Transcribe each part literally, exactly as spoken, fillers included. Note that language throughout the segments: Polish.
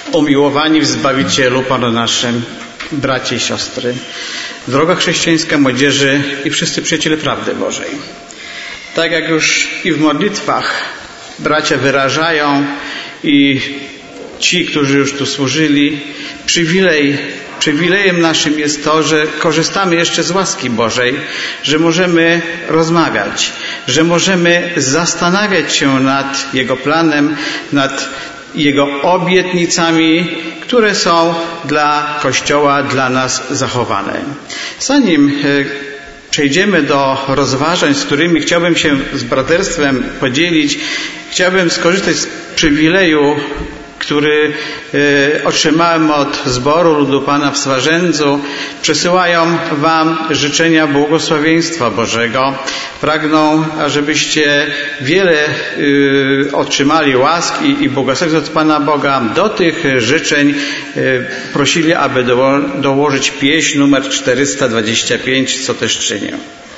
Umiłowani w Zbawicielu, Panu naszym, bracia i siostry, droga chrześcijańska młodzieży i wszyscy przyjaciele prawdy Bożej. Tak jak już i w modlitwach bracia wyrażają i ci, którzy już tu służyli, przywilej, przywilejem naszym jest to, że korzystamy jeszcze z łaski Bożej, że możemy rozmawiać, że możemy zastanawiać się nad Jego planem, nad Jego obietnicami, które są dla Kościoła, dla nas zachowane. Zanim przejdziemy do rozważań, z którymi chciałbym się z braterstwem podzielić, chciałbym skorzystać z przywileju, który y, otrzymałem od zboru ludu Pana w Swarzędzu. Przesyłają Wam życzenia błogosławieństwa Bożego. Pragną, ażebyście wiele y, otrzymali łask i, i błogosławieństw od Pana Boga. Do tych życzeń y, prosili, aby do, dołożyć pieśń numer czterysta dwadzieścia pięć, co też czynię.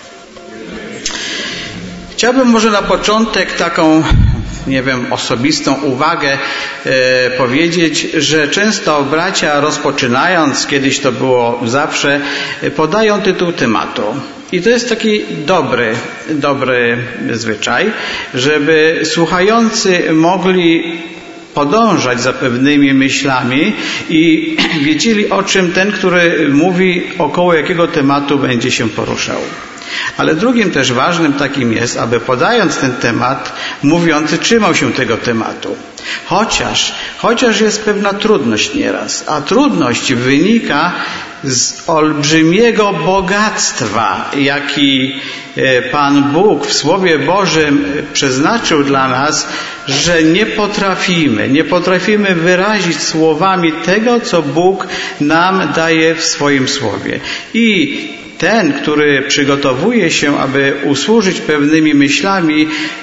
Chciałbym może na początek taką nie wiem, osobistą uwagę e, powiedzieć, że często bracia rozpoczynając, kiedyś to było zawsze, podają tytuł tematu. I to jest taki dobry, dobry zwyczaj, żeby słuchający mogli podążać za pewnymi myślami i wiedzieli, o czym ten, który mówi, około jakiego tematu będzie się poruszał. Ale drugim też ważnym takim jest, aby podając ten temat, mówiący trzymał się tego tematu. Chociaż, chociaż jest pewna trudność nieraz, a trudność wynika z olbrzymiego bogactwa, jaki Pan Bóg w Słowie Bożym przeznaczył dla nas, że nie potrafimy, nie potrafimy wyrazić słowami tego, co Bóg nam daje w swoim Słowie. I ten, który przygotowuje się, aby usłużyć pewnymi myślami,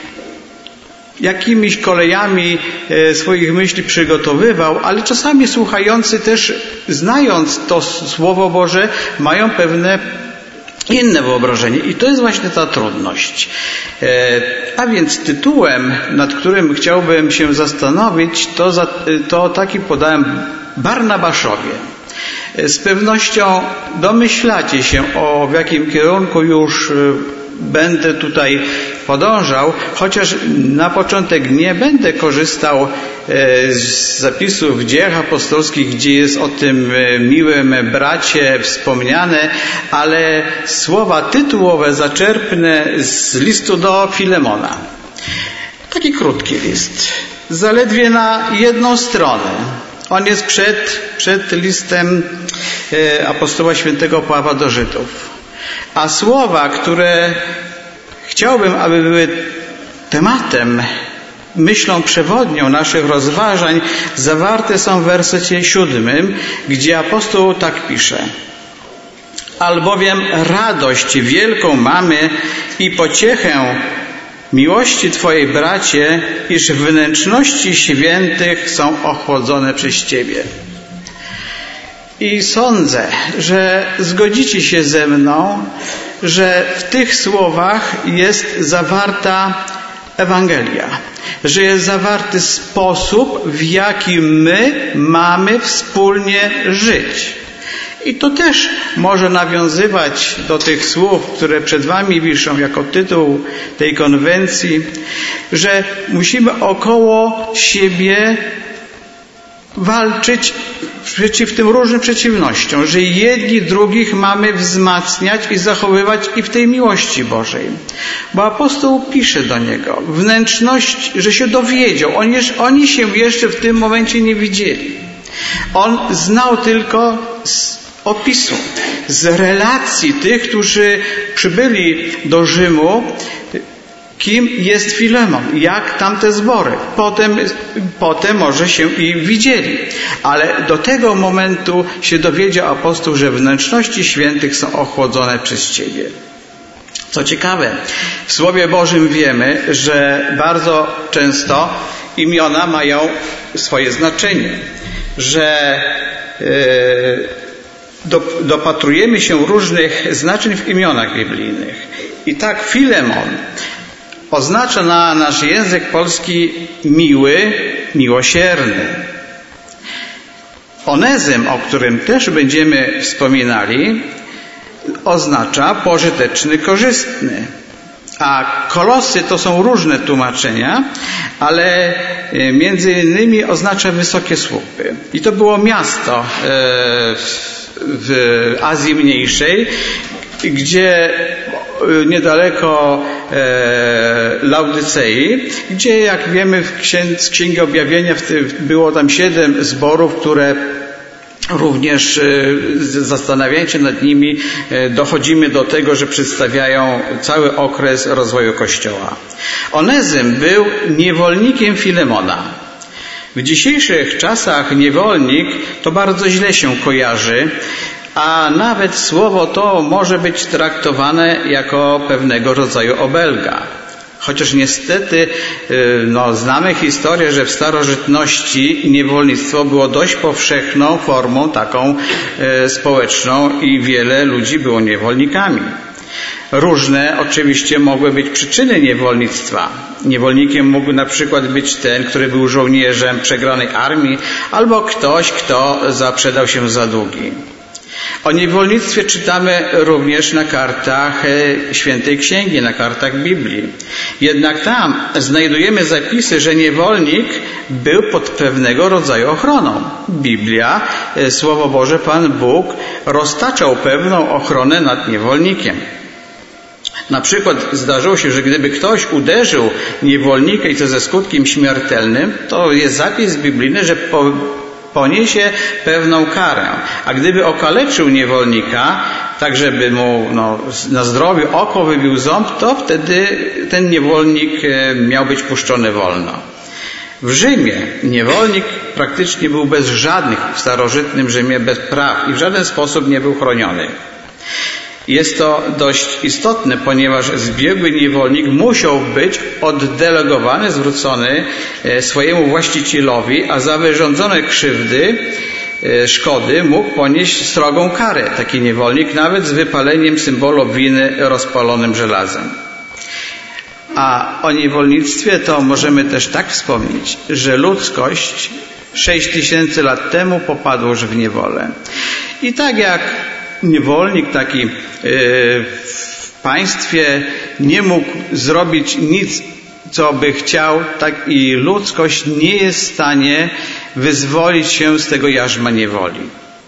jakimiś kolejami swoich myśli przygotowywał, ale czasami słuchający też, znając to Słowo Boże, mają pewne inne wyobrażenie. I to jest właśnie ta trudność. A więc tytułem, nad którym chciałbym się zastanowić, to, za, to taki podałem Barnabaszowie. Z pewnością domyślacie się, o w jakim kierunku już będę tutaj podążał, chociaż na początek nie będę korzystał z zapisów w Dziejach Apostolskich, gdzie jest o tym miłym bracie wspomniane, ale słowa tytułowe zaczerpnę z listu do Filemona. Taki krótki list, zaledwie na jedną stronę. On jest przed, przed listem apostoła świętego Pawła do Żydów. A słowa, które chciałbym, aby były tematem, myślą przewodnią naszych rozważań, zawarte są w wersecie siódmym, gdzie apostoł tak pisze. Albowiem radość wielką mamy i pociechę miłości Twojej, bracie, iż wnętrzności świętych są ochłodzone przez Ciebie. I sądzę, że zgodzicie się ze mną, że w tych słowach jest zawarta Ewangelia, że jest zawarty sposób, w jaki my mamy wspólnie żyć. I to też może nawiązywać do tych słów, które przed Wami wiszą jako tytuł tej konwencji, że musimy około siebie walczyć przeciw tym różnym przeciwnościom, że jedni drugich mamy wzmacniać i zachowywać i w tej miłości Bożej. Bo apostoł pisze do niego, wnętrzność, że się dowiedział, oni, oni się jeszcze w tym momencie nie widzieli. On znał tylko z opisu, z relacji tych, którzy przybyli do Rzymu, kim jest Filemon, jak tamte zbory. Potem, potem może się i widzieli. Ale do tego momentu się dowiedział apostoł, że wnętrzności świętych są ochłodzone przez Ciebie. Co ciekawe, w Słowie Bożym wiemy, że bardzo często imiona mają swoje znaczenie, że yy, do, dopatrujemy się różnych znaczeń w imionach biblijnych. I tak Filemon oznacza na nasz język polski miły, miłosierny. Onezym, o którym też będziemy wspominali, oznacza pożyteczny, korzystny. A Kolosy to są różne tłumaczenia, ale między innymi oznacza wysokie słupy. I to było miasto w Azji Mniejszej, gdzie niedaleko Laudycei, gdzie jak wiemy z Księgi Objawienia było tam siedem zborów, które również zastanawiając się nad nimi dochodzimy do tego, że przedstawiają cały okres rozwoju Kościoła. Onezym był niewolnikiem Filemona. W dzisiejszych czasach niewolnik to bardzo źle się kojarzy, a nawet słowo to może być traktowane jako pewnego rodzaju obelga. Chociaż niestety no, znamy historię, że w starożytności niewolnictwo było dość powszechną formą taką e, społeczną i wiele ludzi było niewolnikami. Różne oczywiście mogły być przyczyny niewolnictwa. Niewolnikiem mógł na przykład być ten, który był żołnierzem przegranej armii, albo ktoś, kto zaprzedał się za długi. O niewolnictwie czytamy również na kartach Świętej Księgi, na kartach Biblii. Jednak tam znajdujemy zapisy, że niewolnik był pod pewnego rodzaju ochroną. Biblia, Słowo Boże, Pan Bóg roztaczał pewną ochronę nad niewolnikiem. Na przykład zdarzyło się, że gdyby ktoś uderzył niewolnika i to ze skutkiem śmiertelnym, to jest zapis biblijny, że po poniesie pewną karę. A gdyby okaleczył niewolnika, tak żeby mu no, na zdrowiu oko wybił ząb, to wtedy ten niewolnik miał być puszczony wolno. W Rzymie niewolnik praktycznie był bez żadnych, w starożytnym Rzymie bez praw i w żaden sposób nie był chroniony. Jest to dość istotne, ponieważ zbiegły niewolnik musiał być oddelegowany, zwrócony swojemu właścicielowi, a za wyrządzone krzywdy, szkody mógł ponieść srogą karę. Taki niewolnik nawet z wypaleniem symbolu winy rozpalonym żelazem. A o niewolnictwie to możemy też tak wspomnieć, że ludzkość sześć tysięcy lat temu popadła już w niewolę. I tak jak niewolnik taki w państwie nie mógł zrobić nic, co by chciał, tak i ludzkość nie jest w stanie wyzwolić się z tego jarzma niewoli.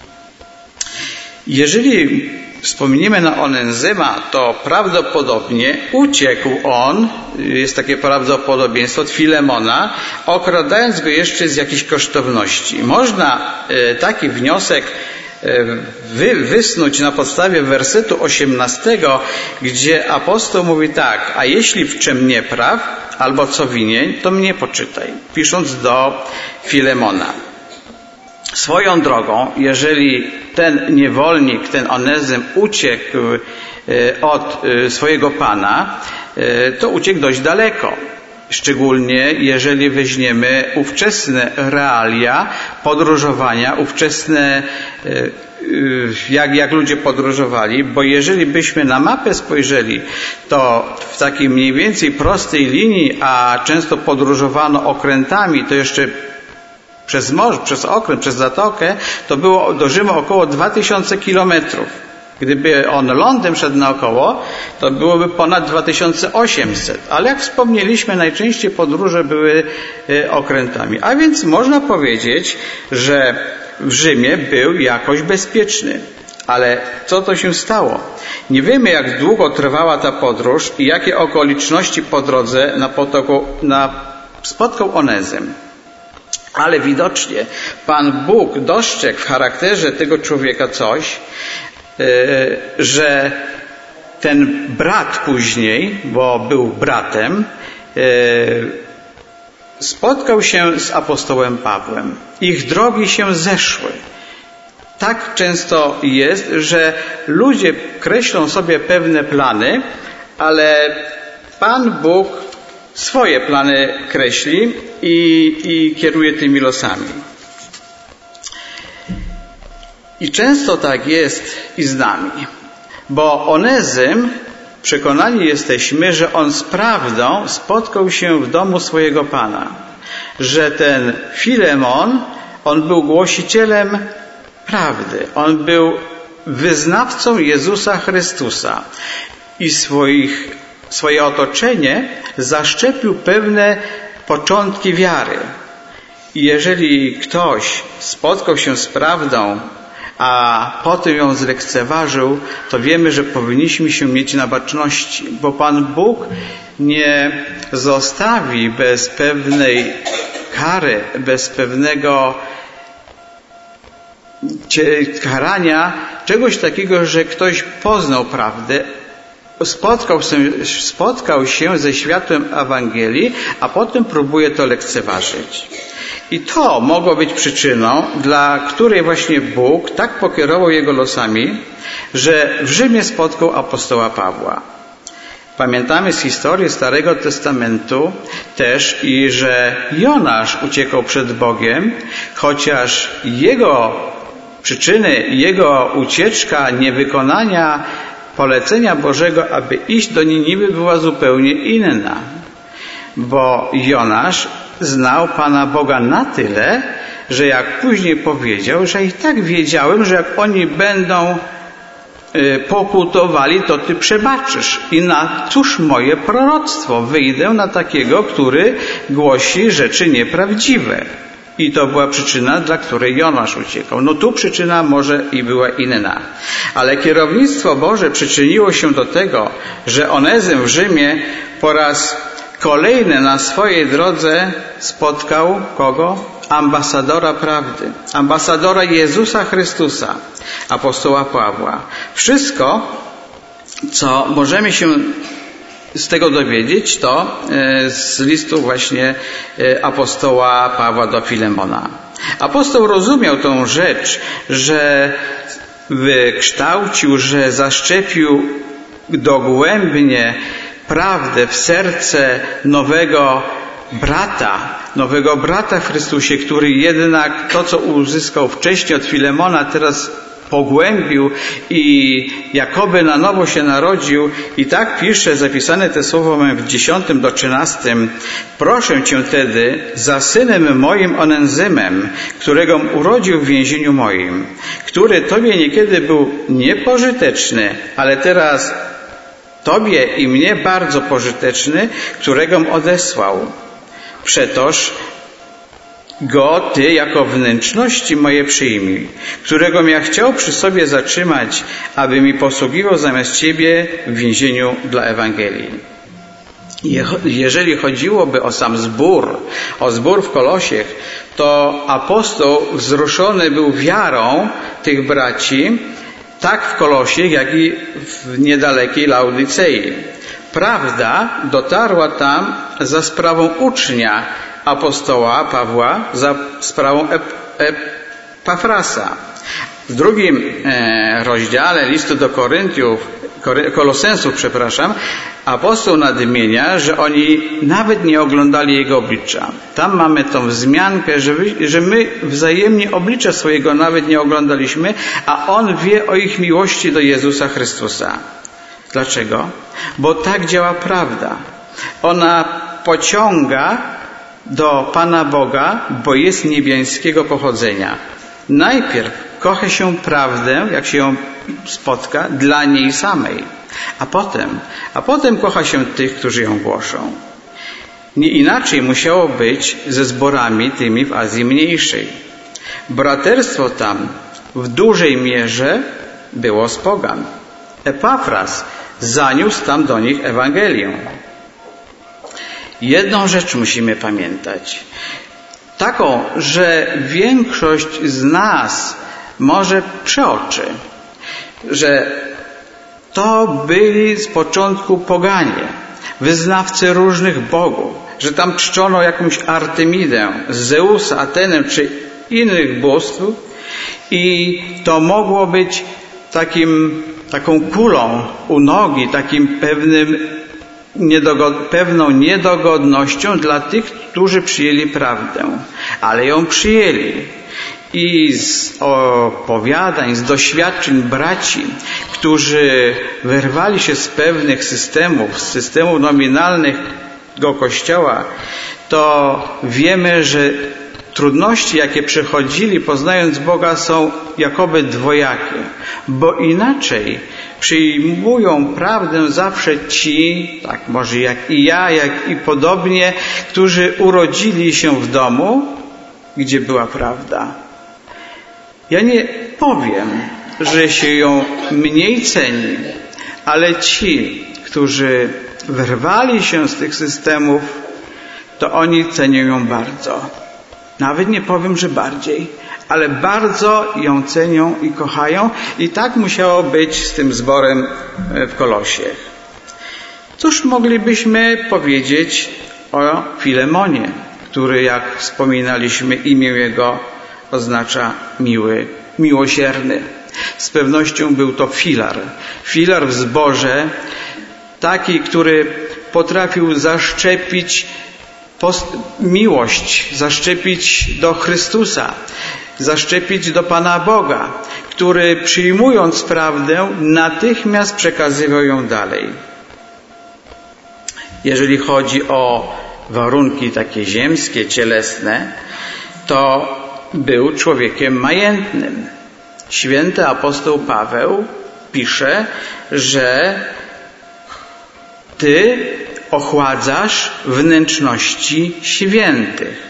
Jeżeli wspomnimy na Onezyma, to prawdopodobnie uciekł on, jest takie prawdopodobieństwo, od Filemona, okradając go jeszcze z jakichś kosztowności. Można taki wniosek Wy, wysnuć na podstawie wersetu osiemnastego, gdzie apostoł mówi tak: a jeśli w czym niepraw albo co winien, to mnie poczytaj, pisząc do Filemona. Swoją drogą, jeżeli ten niewolnik, ten Onezym uciekł od swojego Pana, to uciekł dość daleko. Szczególnie jeżeli weźmiemy ówczesne realia podróżowania, ówczesne jak, jak ludzie podróżowali, bo jeżeli byśmy na mapę spojrzeli, to w takiej mniej więcej prostej linii, a często podróżowano okrętami, to jeszcze przez morze, przez okręt, przez zatokę, to było do Rzymu około dwa tysiące kilometrów. Gdyby on lądem szedł naokoło, to byłoby ponad dwa tysiące osiemset. Ale jak wspomnieliśmy, najczęściej podróże były okrętami. A więc można powiedzieć, że w Rzymie był jakoś bezpieczny. Ale co to się stało? Nie wiemy, jak długo trwała ta podróż i jakie okoliczności po drodze na potoku, na, spotkał Onezym. Ale widocznie Pan Bóg dostrzegł w charakterze tego człowieka coś, że ten brat później, bo był bratem, spotkał się z apostołem Pawłem. Ich drogi się zeszły. Tak często jest, że ludzie kreślą sobie pewne plany, ale Pan Bóg swoje plany kreśli i, i kieruje tymi losami. I często tak jest i z nami, bo Onezym, przekonani jesteśmy, że on z prawdą spotkał się w domu swojego Pana, że ten Filemon, On był głosicielem prawdy. On był wyznawcą Jezusa Chrystusa i swoich, swoje otoczenie zaszczepił pewne początki wiary. I jeżeli ktoś spotkał się z prawdą, a potem ją zlekceważył, to wiemy, że powinniśmy się mieć na baczności, bo Pan Bóg nie zostawi bez pewnej kary, bez pewnego karania czegoś takiego, że ktoś poznał prawdę, spotkał się, spotkał się ze światłem Ewangelii, a potem próbuje to lekceważyć. I to mogło być przyczyną, dla której właśnie Bóg tak pokierował jego losami, że w Rzymie spotkał apostoła Pawła. Pamiętamy z historii Starego Testamentu też i że Jonasz uciekał przed Bogiem, chociaż jego przyczyny, jego ucieczka, niewykonania polecenia Bożego, aby iść do Niniwy, była zupełnie inna. Bo Jonasz znał Pana Boga na tyle, że jak później powiedział, że i tak wiedziałem, że jak oni będą pokutowali, to Ty przebaczysz. I na cóż moje proroctwo? Wyjdę na takiego, który głosi rzeczy nieprawdziwe. I to była przyczyna, dla której Jonasz uciekał. No tu przyczyna może i była inna. Ale kierownictwo Boże przyczyniło się do tego, że Onezym w Rzymie po raz kolejny na swojej drodze spotkał kogo? Ambasadora prawdy. Ambasadora Jezusa Chrystusa, apostoła Pawła. Wszystko, co możemy się z tego dowiedzieć, to z listu właśnie apostoła Pawła do Filemona. Apostoł rozumiał tą rzecz, że wykształcił, że zaszczepił dogłębnie prawdę w serce nowego brata, nowego brata w Chrystusie, który jednak to, co uzyskał wcześniej od Filemona, teraz pogłębił i jakoby na nowo się narodził. I tak pisze, zapisane te słowa mamy w dziesiątym do trzynastym. Proszę Cię tedy za synem moim Onezymem, którego urodził w więzieniu moim, który Tobie niekiedy był niepożyteczny, ale teraz Tobie i mnie bardzo pożyteczny, któregom odesłał. Przetoż go Ty jako wnętrzności moje przyjmij, którego ja chciał przy sobie zatrzymać, aby mi posługiwał zamiast Ciebie w więzieniu dla Ewangelii. Jeżeli chodziłoby o sam zbór, o zbór w Kolosiech, to apostoł wzruszony był wiarą tych braci, tak w Kolosiech, jak i w niedalekiej Laodycei. Prawda dotarła tam za sprawą ucznia apostoła Pawła, za sprawą Epafrasa. W drugim rozdziale listu do Koryntiów, Kolosensów, przepraszam, apostoł nadmienia, że oni nawet nie oglądali jego oblicza. Tam mamy tą wzmiankę, że, wy, że my wzajemnie oblicza swojego nawet nie oglądaliśmy, a on wie o ich miłości do Jezusa Chrystusa. Dlaczego? Bo tak działa prawda. Ona pociąga do Pana Boga, bo jest niebiańskiego pochodzenia. Najpierw kocha się prawdę, jak się ją spotka, dla niej samej, a potem, a potem kocha się tych, którzy ją głoszą. Nie inaczej musiało być ze zborami tymi w Azji Mniejszej. Braterstwo tam w dużej mierze było z pogan. Epafras zaniósł tam do nich Ewangelię. Jedną rzecz musimy pamiętać. Taką, że większość z nas może przeoczy, że to byli z początku poganie, wyznawcy różnych bogów, że tam czczono jakąś Artemidę, Zeusa, Atenę czy innych bóstw i to mogło być takim, taką kulą u nogi, takim pewnym Niedogod, pewną niedogodnością dla tych, którzy przyjęli prawdę, ale ją przyjęli. I z opowiadań, z doświadczeń braci, którzy wyrwali się z pewnych systemów, z systemów nominalnego Kościoła, to wiemy, że trudności, jakie przechodzili poznając Boga, są jakoby dwojakie, bo inaczej przyjmują prawdę zawsze ci, tak może jak i ja, jak i podobnie, którzy urodzili się w domu, gdzie była prawda. Ja nie powiem, że się ją mniej ceni, ale ci, którzy wyrwali się z tych systemów, to oni cenią ją bardzo. Nawet nie powiem, że bardziej, ale bardzo ją cenią i kochają, i tak musiało być z tym zborem w Kolosie. Cóż moglibyśmy powiedzieć o Filemonie, który, jak wspominaliśmy, imię jego oznacza miły, miłosierny. Z pewnością był to filar. Filar w zborze, taki, który potrafił zaszczepić miłość, zaszczepić do Chrystusa, zaszczepić do Pana Boga, który przyjmując prawdę natychmiast przekazywał ją dalej. Jeżeli chodzi o warunki takie ziemskie, cielesne, to był człowiekiem majętnym. Święty apostoł Paweł pisze, że ty ochładzasz wnętrzności świętych.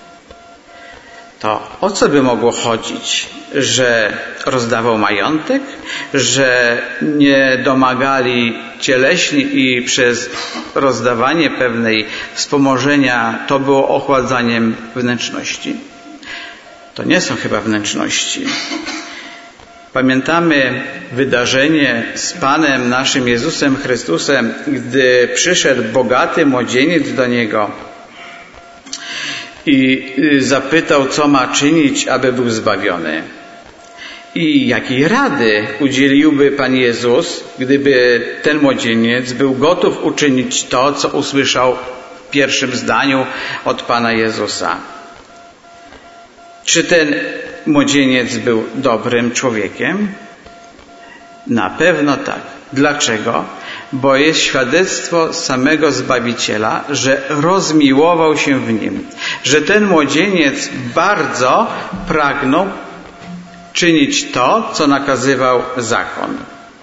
To o co by mogło chodzić? Że rozdawał majątek? Że nie domagali cieleśni i przez rozdawanie pewnej wspomożenia to było ochładzaniem wnętrzności? To nie są chyba wnętrzności. Pamiętamy wydarzenie z Panem naszym Jezusem Chrystusem, gdy przyszedł bogaty młodzieniec do Niego i zapytał, co ma czynić, aby był zbawiony. I jakiej rady udzieliłby Pan Jezus, gdyby ten młodzieniec był gotów uczynić to, co usłyszał w pierwszym zdaniu od Pana Jezusa? Czy ten młodzieniec był dobrym człowiekiem? Na pewno tak. Dlaczego? Bo jest świadectwo samego Zbawiciela, że rozmiłował się w nim. Że ten młodzieniec bardzo pragnął czynić to, co nakazywał zakon.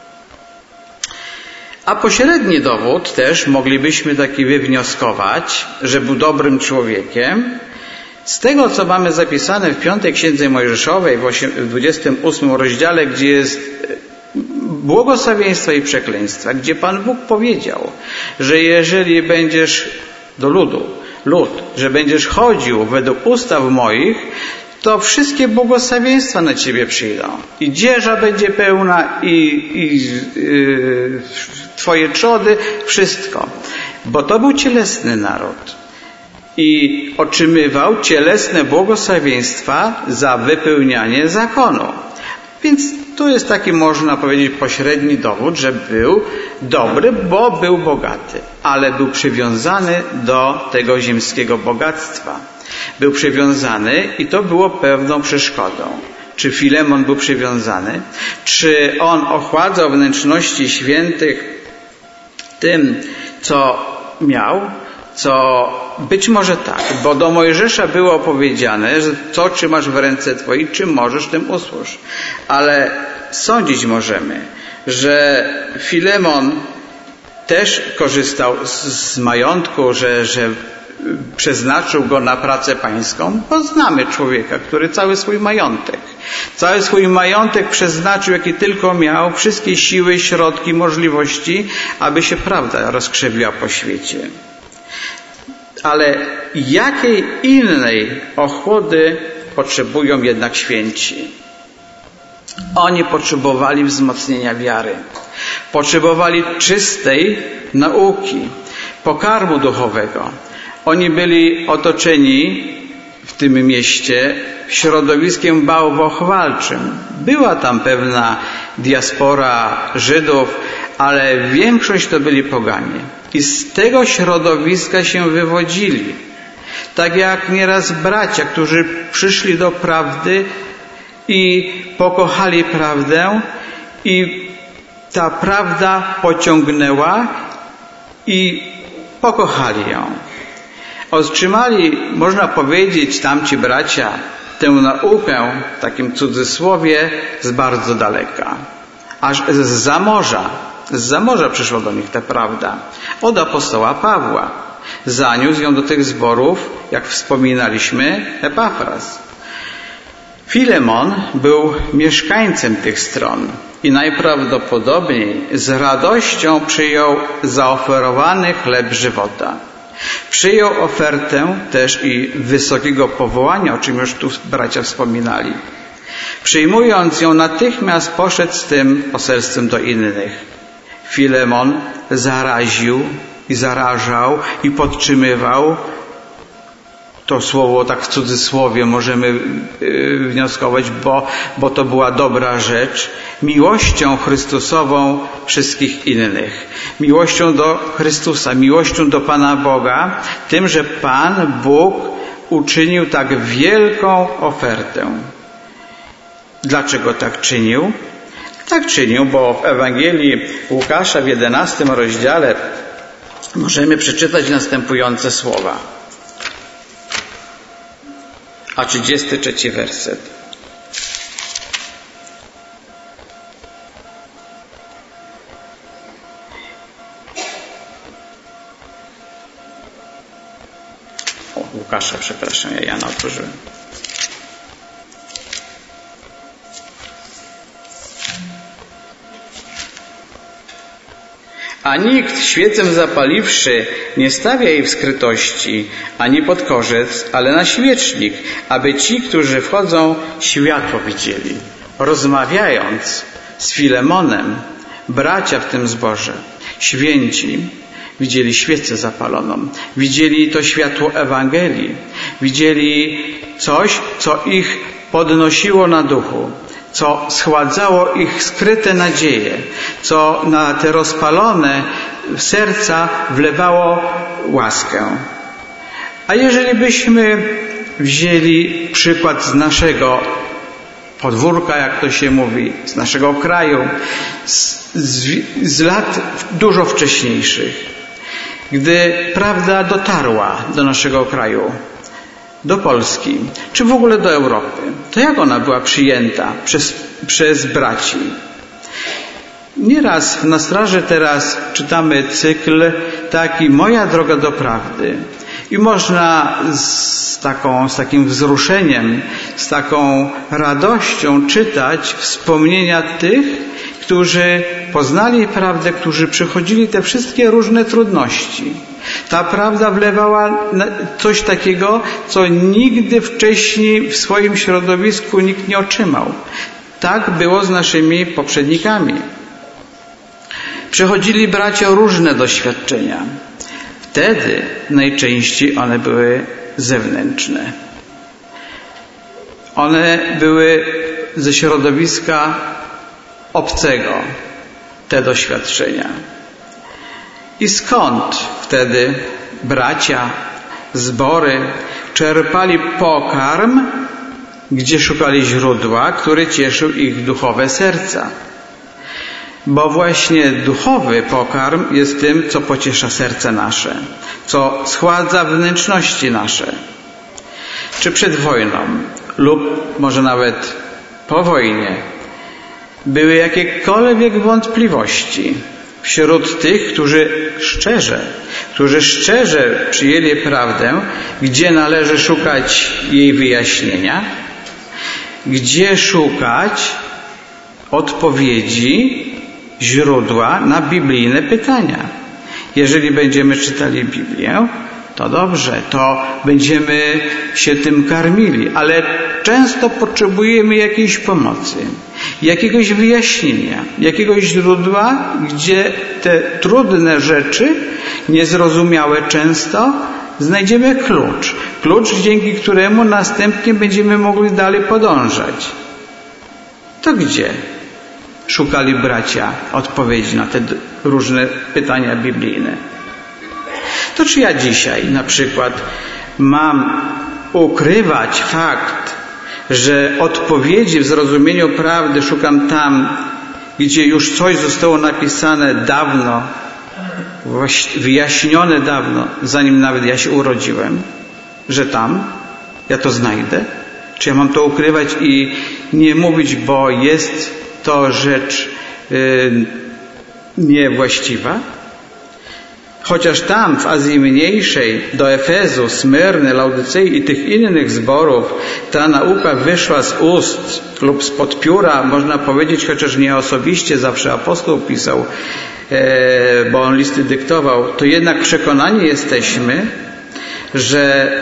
A pośredni dowód też moglibyśmy taki wywnioskować, że był dobrym człowiekiem, z tego, co mamy zapisane w piątej Księdze Mojżeszowej, w dwudziestym ósmym rozdziale, gdzie jest błogosławieństwa i przekleństwa, gdzie Pan Bóg powiedział, że jeżeli będziesz do ludu, lud, że będziesz chodził według ustaw moich, to wszystkie błogosławieństwa na ciebie przyjdą. I dzieża będzie pełna, i, i yy, twoje trzody, wszystko. Bo to był cielesny naród. I otrzymywał cielesne błogosławieństwa za wypełnianie zakonu. Więc tu jest taki, można powiedzieć, pośredni dowód, że był dobry, bo był bogaty, ale był przywiązany do tego ziemskiego bogactwa. Był przywiązany i to było pewną przeszkodą. Czy Filemon był przywiązany? Czy on ochładzał wnętrzności świętych tym, co miał? Co być może tak, bo do Mojżesza było powiedziane, że co trzymasz w ręce twojej, czym możesz, tym usłuż. Ale sądzić możemy, że Filemon też korzystał z, z majątku, że, że przeznaczył go na pracę pańską, bo znamy człowieka, który cały swój majątek, cały swój majątek przeznaczył, jaki tylko miał, wszystkie siły, środki, możliwości, aby się prawda rozkrzewiła po świecie. Ale jakiej innej ochłody potrzebują jednak święci? Oni potrzebowali wzmocnienia wiary. Potrzebowali czystej nauki, pokarmu duchowego. Oni byli otoczeni w tym mieście środowiskiem bałwochwalczym. Była tam pewna diaspora Żydów, ale większość to byli poganie. I z tego środowiska się wywodzili. Tak jak nieraz bracia, którzy przyszli do prawdy i pokochali prawdę i ta prawda pociągnęła i pokochali ją. otrzymali, można powiedzieć, tamci bracia tę naukę, w takim cudzysłowie, z bardzo daleka. Aż zza morza, zza morza przyszła do nich ta prawda. Od apostoła Pawła. Zaniósł ją do tych zborów, jak wspominaliśmy, Epafras. Filemon był mieszkańcem tych stron i najprawdopodobniej z radością przyjął zaoferowany chleb żywota. Przyjął ofertę też i wysokiego powołania, o czym już tu bracia wspominali. Przyjmując ją, natychmiast poszedł z tym poselstwem do innych. Filemon zaraził i zarażał i podtrzymywał. To słowo tak w cudzysłowie możemy yy, wnioskować, bo, bo to była dobra rzecz. Miłością Chrystusową wszystkich innych. Miłością do Chrystusa, miłością do Pana Boga, tym, że Pan Bóg uczynił tak wielką ofertę. Dlaczego tak czynił? Tak czynił, bo w Ewangelii Łukasza w jedenastym rozdziale możemy przeczytać następujące słowa. A trzydziesty trzeci werset. O, Łukasza, przepraszam, ja Jana otworzyłem. A nikt, świecę zapaliwszy, nie stawia jej w skrytości, ani pod korzec, ale na świecznik, aby ci, którzy wchodzą, światło widzieli. Rozmawiając z Filemonem, bracia w tym zborze, święci, widzieli świecę zapaloną, widzieli to światło Ewangelii, widzieli coś, co ich podnosiło na duchu, co schładzało ich skryte nadzieje, co na te rozpalone serca wlewało łaskę. A jeżeli byśmy wzięli przykład z naszego podwórka, jak to się mówi, z naszego kraju, z, z, z lat dużo wcześniejszych, gdy prawda dotarła do naszego kraju, do Polski, czy w ogóle do Europy, to jak ona była przyjęta przez, przez braci? Nieraz na straży teraz czytamy cykl taki Moja droga do prawdy i można z, taką, z takim wzruszeniem, z taką radością czytać wspomnienia tych, którzy poznali prawdę, którzy przechodzili te wszystkie różne trudności. Ta prawda wlewała coś takiego, co nigdy wcześniej w swoim środowisku nikt nie otrzymał. Tak było z naszymi poprzednikami. Przechodzili bracia różne doświadczenia. Wtedy najczęściej one były zewnętrzne. One były ze środowiska obcego, te doświadczenia. I skąd wtedy bracia, zbory czerpali pokarm, gdzie szukali źródła, który cieszył ich duchowe serca? Bo właśnie duchowy pokarm jest tym, co pociesza serce nasze, co schładza wnętrzności nasze. Czy przed wojną lub może nawet po wojnie były jakiekolwiek wątpliwości wśród tych, którzy szczerze, którzy szczerze przyjęli prawdę, gdzie należy szukać jej wyjaśnienia, gdzie szukać odpowiedzi, źródła na biblijne pytania. Jeżeli będziemy czytali Biblię, to dobrze, to będziemy się tym karmili, ale często potrzebujemy jakiejś pomocy, jakiegoś wyjaśnienia, jakiegoś źródła, gdzie te trudne rzeczy, niezrozumiałe często, znajdziemy klucz. Klucz, dzięki któremu następnie będziemy mogli dalej podążać. To gdzie szukali bracia odpowiedzi na te różne pytania biblijne? To czy ja dzisiaj na przykład mam ukrywać fakt, że odpowiedzi w zrozumieniu prawdy szukam tam, gdzie już coś zostało napisane dawno wyjaśnione dawno, zanim nawet ja się urodziłem, że tam ja to znajdę? Czy ja mam to ukrywać i nie mówić, bo jest to rzecz yy, niewłaściwa? Chociaż tam w Azji Mniejszej, do Efezu, Smyrny, Laodycei i tych innych zborów ta nauka wyszła z ust lub spod pióra, można powiedzieć, chociaż nie osobiście, zawsze apostoł pisał, e, bo on listy dyktował, to jednak przekonani jesteśmy, że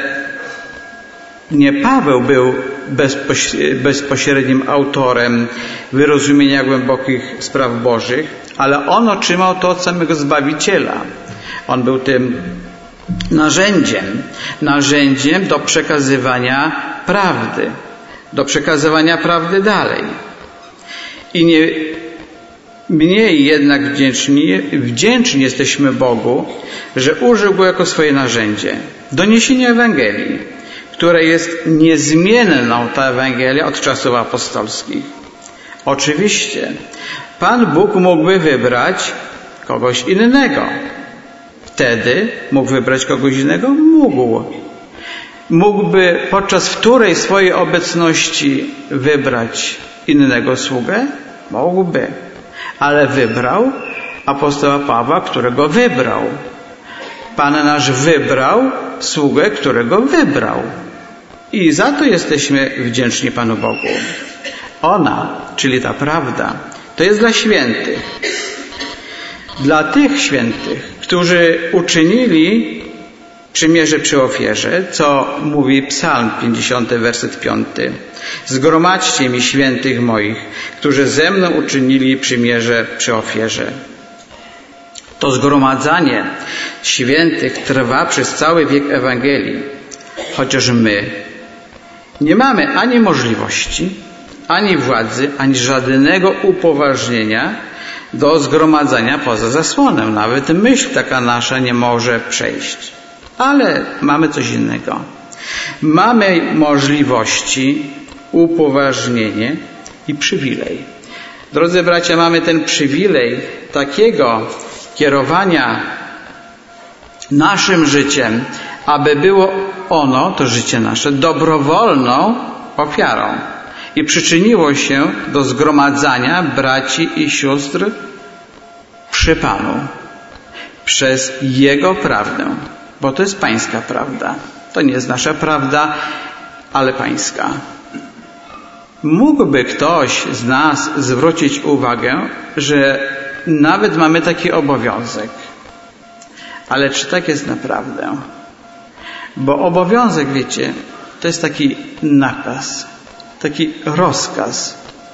nie Paweł był bezpośrednim autorem wyrozumienia głębokich spraw bożych, ale on otrzymał to od samego Zbawiciela. On był tym narzędziem, narzędziem do przekazywania prawdy, do przekazywania prawdy dalej. I nie mniej jednak wdzięczni, wdzięczni jesteśmy Bogu, że użył go jako swoje narzędzie do niesienia Ewangelii, która jest niezmienną, ta Ewangelia, od czasów apostolskich. Oczywiście Pan Bóg mógłby wybrać kogoś innego. Wtedy mógł wybrać kogoś innego? Mógł. Mógłby podczas wtórej swojej obecności wybrać innego sługę? Mógłby. Ale wybrał apostoła Pawła, którego wybrał. Pan nasz wybrał sługę, którego wybrał. I za to jesteśmy wdzięczni Panu Bogu. Ona, czyli ta prawda, to jest dla świętych. Dla tych świętych, którzy uczynili przymierze przy ofierze, co mówi Psalm pięćdziesiąty, werset piąty. Zgromadźcie mi świętych moich, którzy ze mną uczynili przymierze przy ofierze. To zgromadzanie świętych trwa przez cały wiek Ewangelii, chociaż my nie mamy ani możliwości, ani władzy, ani żadnego upoważnienia do zgromadzenia poza zasłonem. Nawet myśl taka nasza nie może przejść. Ale mamy coś innego. Mamy możliwości, upoważnienie i przywilej. Drodzy bracia, mamy ten przywilej takiego kierowania naszym życiem, aby było ono, to życie nasze, dobrowolną ofiarą i przyczyniło się do zgromadzania braci i sióstr przy Panu przez Jego prawdę, bo to jest Pańska prawda. To nie jest nasza prawda, ale Pańska. Mógłby ktoś z nas zwrócić uwagę, że nawet mamy taki obowiązek. Ale czy tak jest naprawdę? Bo obowiązek, wiecie, to jest taki nakaz, taki rozkaz,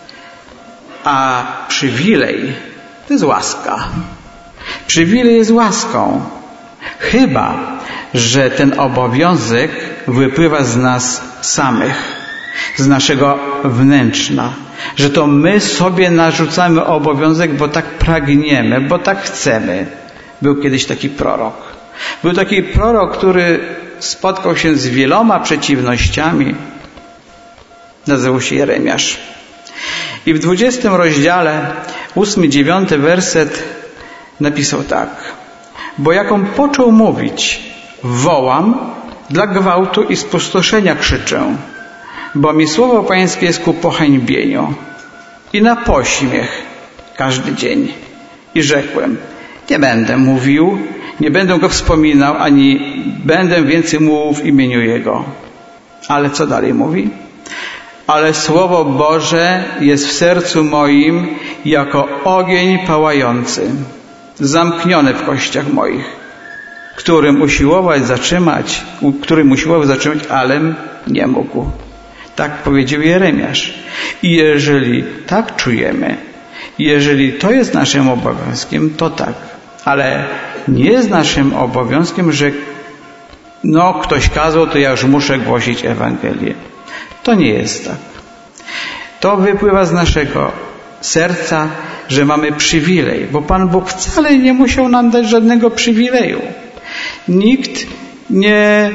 a przywilej to jest łaska. Przywilej jest łaską. Chyba że ten obowiązek wypływa z nas samych, z naszego wnętrza, że to my sobie narzucamy obowiązek, bo tak pragniemy, bo tak chcemy. Był kiedyś taki prorok. Był taki prorok, który spotkał się z wieloma przeciwnościami. Nazywał się Jeremiasz. I w dwudziestym rozdziale, ósmy, dziewiąty werset napisał tak. Bo jaką począł mówić, wołam, dla gwałtu i spustoszenia krzyczę, bo mi słowo Pańskie jest ku pohańbieniu i na pośmiech każdy dzień. I rzekłem, nie będę mówił, nie będę go wspominał, ani będę więcej mówił w imieniu Jego. Ale co dalej mówi? Ale Słowo Boże jest w sercu moim jako ogień pałający, zamkniony w kościach moich, którym usiłować zatrzymać, którym usiłował zatrzymać, alem nie mógł. Tak powiedział Jeremiasz. I jeżeli tak czujemy, jeżeli to jest naszym obowiązkiem, to tak. Ale nie jest naszym obowiązkiem, że no ktoś kazał, to ja już muszę głosić Ewangelię. To nie jest tak. To wypływa z naszego serca, że mamy przywilej, bo Pan Bóg wcale nie musiał nam dać żadnego przywileju. Nikt nie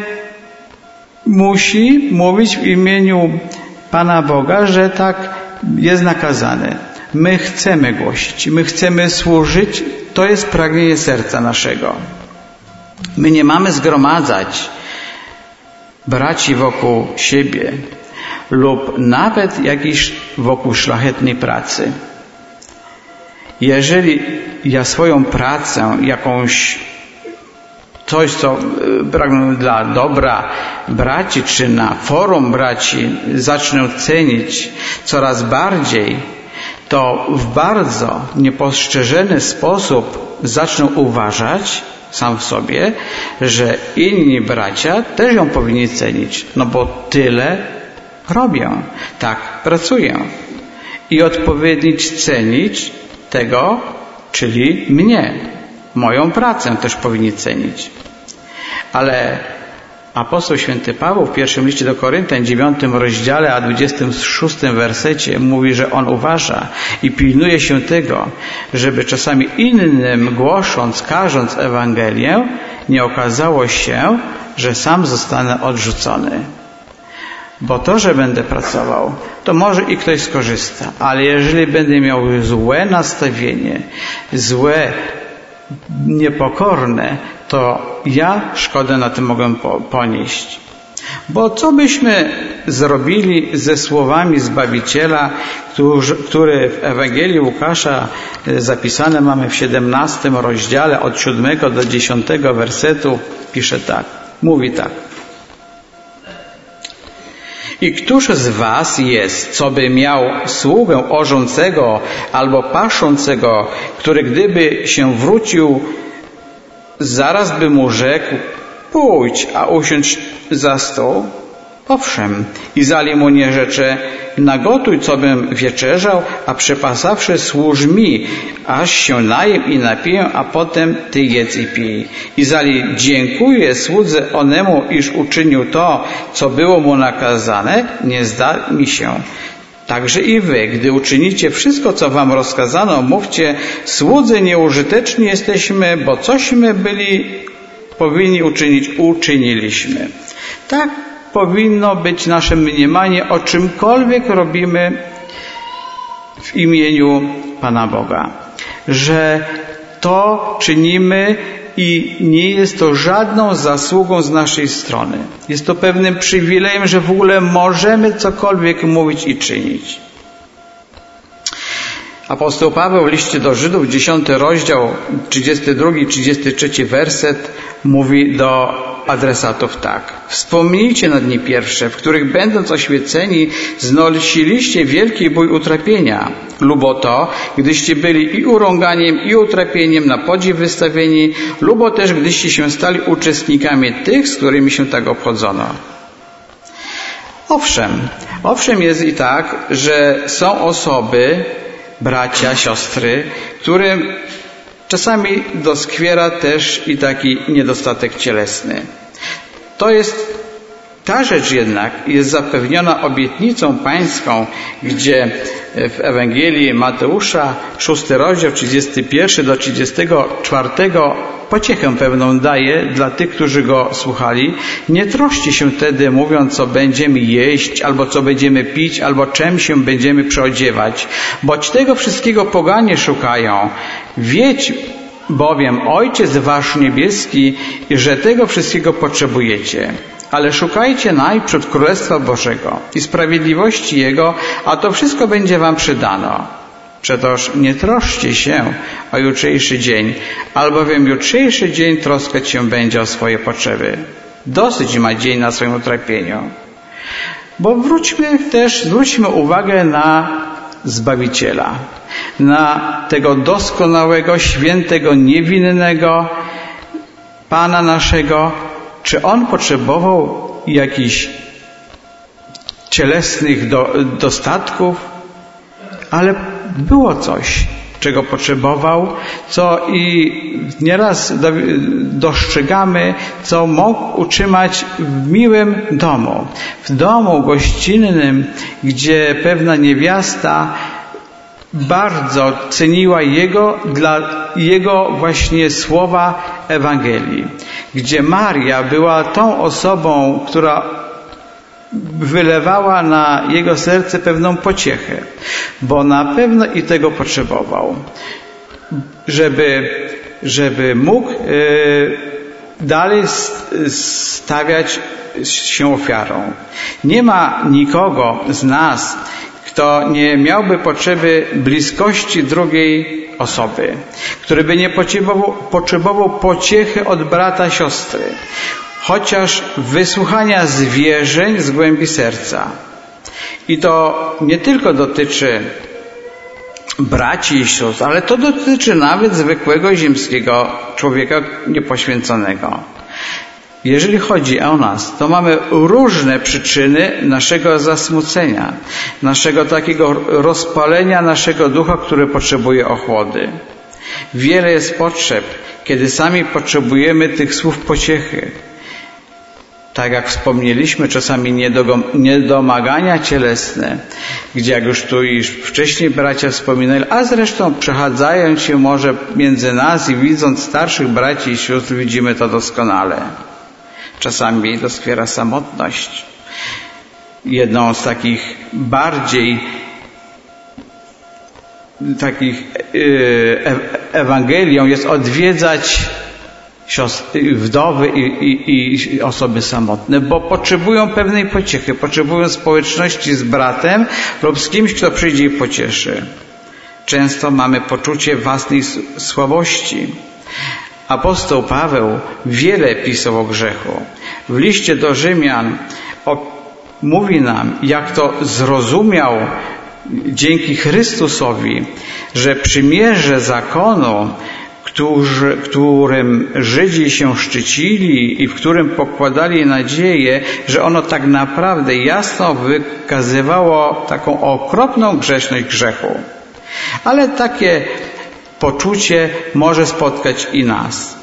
musi mówić w imieniu Pana Boga, że tak jest nakazane. My chcemy głosić, my chcemy służyć to jest pragnienie serca naszego. My nie mamy zgromadzać braci wokół siebie lub nawet jakiś wokół szlachetnej pracy. Jeżeli ja swoją pracę, jakąś coś, co pragnę dla dobra braci, czy na forum braci zacznę cenić coraz bardziej, to w bardzo niepostrzeżony sposób zacznę uważać sam w sobie, że inni bracia też ją powinni cenić, no bo tyle robię, tak pracuję. I odpowiednio cenić tego, czyli mnie, moją pracę też powinni cenić. Ale apostoł święty Paweł w pierwszym liście do Koryntian, dziewiątym rozdziale, a dwudziestym szóstym wersecie mówi, że on uważa i pilnuje się tego, żeby czasami innym głosząc, każąc Ewangelię, nie okazało się, że sam zostanę odrzucony. Bo to, że będę pracował, to może i ktoś skorzysta, ale jeżeli będę miał złe nastawienie, złe, niepokorne, to ja szkodę na tym mogę ponieść. Bo co byśmy zrobili ze słowami Zbawiciela, które w Ewangelii Łukasza zapisane mamy w siedemnastym rozdziale od siódmego do dziesiątego wersetu, pisze tak, mówi tak. I któż z was jest, co by miał sługę orzącego albo paszącego, który gdyby się wrócił, zaraz by mu rzekł, pójdź, a usiądź za stół? Owszem, i zali mu nie rzecze, nagotuj, co bym wieczerzał, a przepasawszy służ mi, aż się najem i napiję, a potem ty jedz i pij. I zali dziękuję słudze onemu, iż uczynił to, co było mu nakazane, nie zda mi się. Także i wy, gdy uczynicie wszystko, co wam rozkazano, mówcie, słudzy nieużyteczni jesteśmy, bo cośmy byli powinni uczynić, uczyniliśmy. Tak powinno być nasze mniemanie o czymkolwiek robimy w imieniu Pana Boga. Że to czynimy i nie jest to żadną zasługą z naszej strony. Jest to pewnym przywilejem, że w ogóle możemy cokolwiek mówić i czynić. Apostoł Paweł w liście do Żydów, dziesiąty rozdział, trzydziesty drugi, trzydziesty trzeci werset mówi do adresatów tak. Wspomnijcie na dni pierwsze, w których będąc oświeceni znosiliście wielki bój utrapienia, lubo to, gdyście byli i urąganiem, i utrapieniem na podziw wystawieni, lubo też, gdyście się stali uczestnikami tych, z którymi się tak obchodzono. Owszem, owszem jest i tak, że są osoby, bracia, siostry, którym czasami doskwiera też i taki niedostatek cielesny. To jest ta rzecz jednak jest zapewniona obietnicą pańską, gdzie w Ewangelii Mateusza, szósty rozdział, trzydziesty pierwszy do trzydziestego czwartego pociechę pewną daje dla tych, którzy go słuchali. Nie troszcie się wtedy, mówiąc, co będziemy jeść, albo co będziemy pić, albo czym się będziemy przeodziewać, boć tego wszystkiego poganie szukają. Wiedź bowiem Ojciec wasz niebieski, że tego wszystkiego potrzebujecie. Ale szukajcie najpierw Królestwa Bożego i sprawiedliwości Jego, a to wszystko będzie wam przydano. Przetoż nie troszcie się o jutrzejszy dzień, albowiem jutrzejszy dzień troskać się będzie o swoje potrzeby. Dosyć ma dzień na swoim utrapieniu. Bo wróćmy też, zwróćmy uwagę na Zbawiciela, na tego doskonałego, świętego, niewinnego Pana naszego. Czy On potrzebował jakichś cielesnych do, dostatków? Ale było coś, czego potrzebował, co i nieraz do, dostrzegamy, co mógł utrzymać w miłym domu. W domu gościnnym, gdzie pewna niewiasta bardzo ceniła Jego dla Jego właśnie słowa Ewangelii, gdzie Maria była tą osobą, która wylewała na jego serce pewną pociechę, bo na pewno i tego potrzebował. żeby, żeby mógł dalej stawiać się ofiarą. Nie ma nikogo z nas, kto nie miałby potrzeby bliskości drugiej osoby, który by nie potrzebował, potrzebował pociechy od brata, siostry, chociaż wysłuchania zwierzeń z głębi serca. I to nie tylko dotyczy braci i sióstr, ale to dotyczy nawet zwykłego ziemskiego człowieka niepoświęconego. Jeżeli chodzi o nas, to mamy różne przyczyny naszego zasmucenia, naszego takiego rozpalenia naszego ducha, który potrzebuje ochłody. Wiele jest potrzeb, kiedy sami potrzebujemy tych słów pociechy. Tak jak wspomnieliśmy, czasami niedomagania cielesne, gdzie jak już tu już wcześniej bracia wspominali, a zresztą przechadzając się może między nas i widząc starszych braci i sióstr, widzimy to doskonale. Czasami doskwiera samotność. Jedną z takich bardziej takich e, Ewangelią jest odwiedzać siostry, wdowy i, i, i osoby samotne, bo potrzebują pewnej pociechy, potrzebują społeczności z bratem lub z kimś, kto przyjdzie i pocieszy. Często mamy poczucie własnej słabości. Apostoł Paweł wiele pisał o grzechu. W liście do Rzymian o, mówi nam, jak to zrozumiał dzięki Chrystusowi, że przymierze zakonu, którzy, którym Żydzi się szczycili i w którym pokładali nadzieję, że ono tak naprawdę jasno wykazywało taką okropną grzeszność grzechu. Ale takie poczucie może spotkać i nas.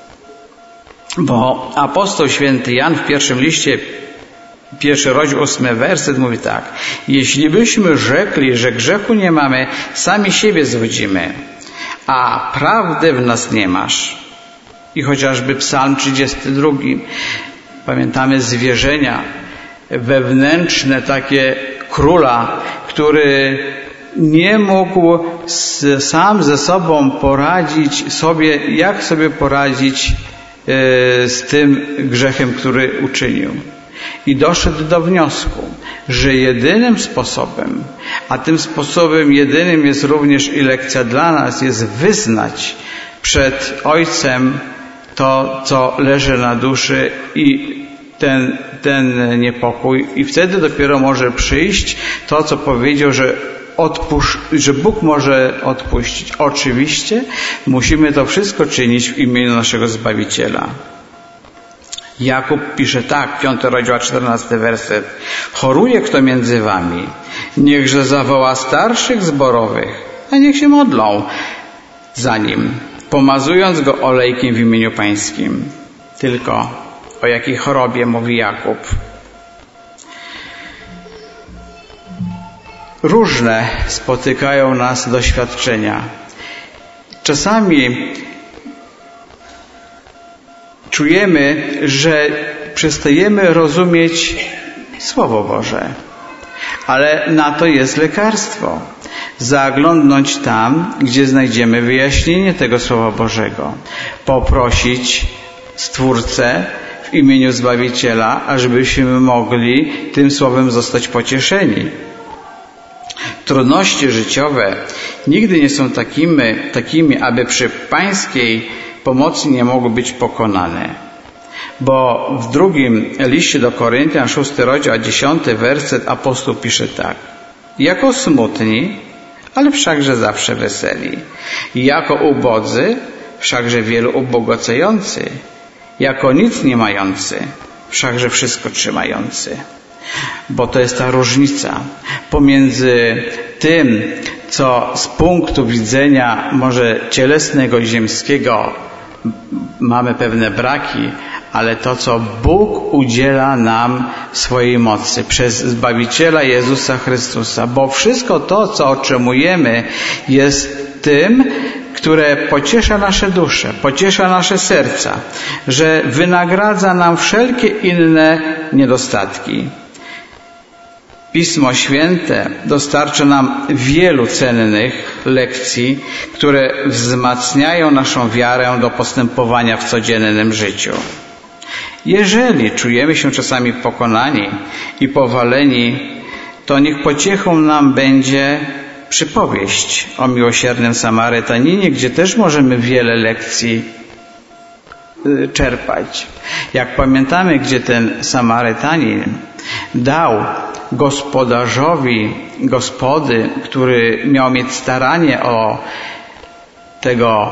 Bo apostoł święty Jan w pierwszym liście, pierwszy rozdział, ósmy werset mówi tak: jeśli byśmy rzekli, że grzechu nie mamy, sami siebie zwodzimy, a prawdy w nas nie masz. I chociażby Psalm trzydziesty drugi. Pamiętamy zwierzenia wewnętrzne takie króla, który nie mógł z, sam ze sobą poradzić sobie, jak sobie poradzić e, z tym grzechem, który uczynił. I doszedł do wniosku, że jedynym sposobem, a tym sposobem jedynym jest również i lekcja dla nas, jest wyznać przed Ojcem to, co leży na duszy i ten, ten niepokój. I wtedy dopiero może przyjść to, co powiedział, że Odpusz- że Bóg może odpuścić. Oczywiście musimy to wszystko czynić w imieniu naszego Zbawiciela. Jakub pisze tak, piąty rozdział, czternasty werset. Choruje kto między wami, niechże zawoła starszych zborowych, a niech się modlą za nim, pomazując go olejkiem w imieniu Pańskim. Tylko o jakiej chorobie mówi Jakub? Różne spotykają nas doświadczenia. Czasami czujemy, że przestajemy rozumieć Słowo Boże. Ale na to jest lekarstwo. Zaglądnąć tam, gdzie znajdziemy wyjaśnienie tego Słowa Bożego. Poprosić Stwórcę w imieniu Zbawiciela, ażebyśmy mogli tym Słowem zostać pocieszeni. Trudności życiowe nigdy nie są takimi, takimi, aby przy Pańskiej pomocy nie mogły być pokonane. Bo w drugim liście do Koryntian, szósty rozdział, dziesiąty werset, apostoł pisze tak: jako smutni, ale wszakże zawsze weseli. Jako ubodzy, wszakże wielu ubogacający. Jako nic nie mający, wszakże wszystko trzymający. Bo to jest ta różnica pomiędzy tym, co z punktu widzenia może cielesnego i ziemskiego mamy pewne braki, ale to, co Bóg udziela nam swojej mocy przez Zbawiciela Jezusa Chrystusa. Bo wszystko to, co otrzymujemy, jest tym, które pociesza nasze dusze, pociesza nasze serca, że wynagradza nam wszelkie inne niedostatki. Pismo Święte dostarcza nam wielu cennych lekcji, które wzmacniają naszą wiarę do postępowania w codziennym życiu. Jeżeli czujemy się czasami pokonani i powaleni, to niech pociechą nam będzie przypowieść o miłosiernym Samarytaninie, gdzie też możemy wiele lekcji czerpać. Jak pamiętamy, gdzie ten Samarytanin dał gospodarzowi gospody, który miał mieć staranie o tego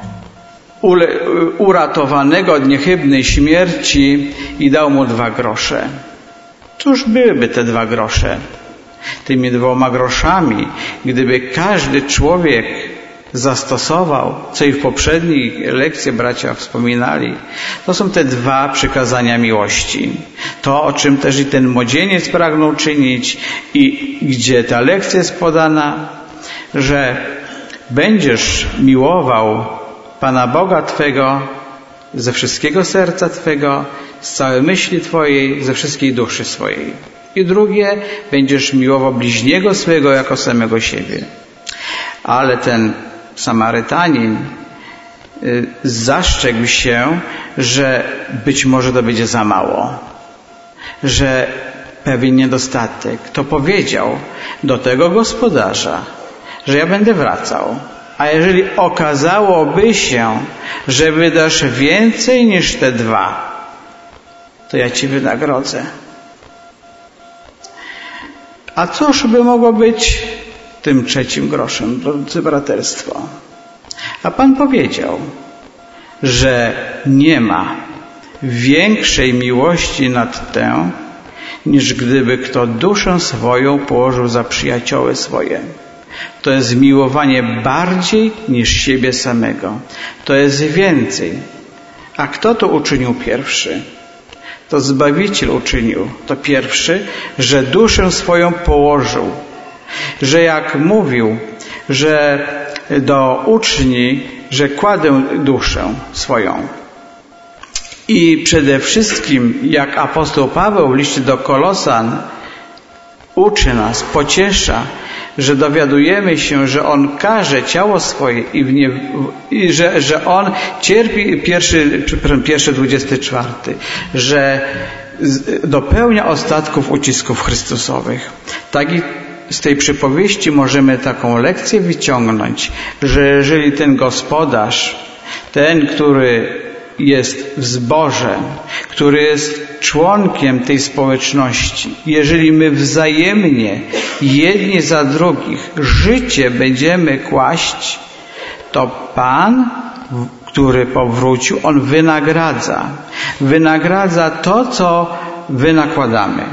uratowanego od niechybnej śmierci i dał mu dwa grosze. Cóż byłyby te dwa grosze? Tymi dwoma groszami, gdyby każdy człowiek zastosował, co i w poprzedniej lekcji bracia wspominali, to są te dwa przykazania miłości. To, o czym też i ten młodzieniec pragnął czynić i gdzie ta lekcja jest podana, że będziesz miłował Pana Boga Twego ze wszystkiego serca Twego, z całej myśli Twojej, ze wszystkiej duszy swojej. I drugie, będziesz miłował bliźniego swego jako samego siebie. Ale ten Samarytanin zastrzegł się, że być może to będzie za mało, że pewien niedostatek. To powiedział do tego gospodarza, że ja będę wracał, a jeżeli okazałoby się, że wydasz więcej niż te dwa, to ja Ci wynagrodzę. A cóż by mogło być tym trzecim groszem, drodzy braterstwo? A Pan powiedział, że nie ma większej miłości nad tę, niż gdyby kto duszę swoją położył za przyjacioły swoje. To jest miłowanie bardziej niż siebie samego. To jest więcej. A kto to uczynił pierwszy? To Zbawiciel uczynił to pierwszy, że duszę swoją położył. Że jak mówił, że do uczni, że kładę duszę swoją. I przede wszystkim, jak apostoł Paweł w liście do Kolosan uczy nas, pociesza, że dowiadujemy się, że On karze ciało swoje i, w nie, i że, że On cierpi, pierwszy, pierwszy dwudziesty czwarty, że dopełnia ostatków ucisków Chrystusowych. Tak i z tej przypowieści możemy taką lekcję wyciągnąć, że jeżeli ten gospodarz, ten, który jest w zborze, który jest członkiem tej społeczności, jeżeli my wzajemnie jedni za drugich życie będziemy kłaść, to Pan, który powrócił, On wynagradza. Wynagradza to, co wynakładamy.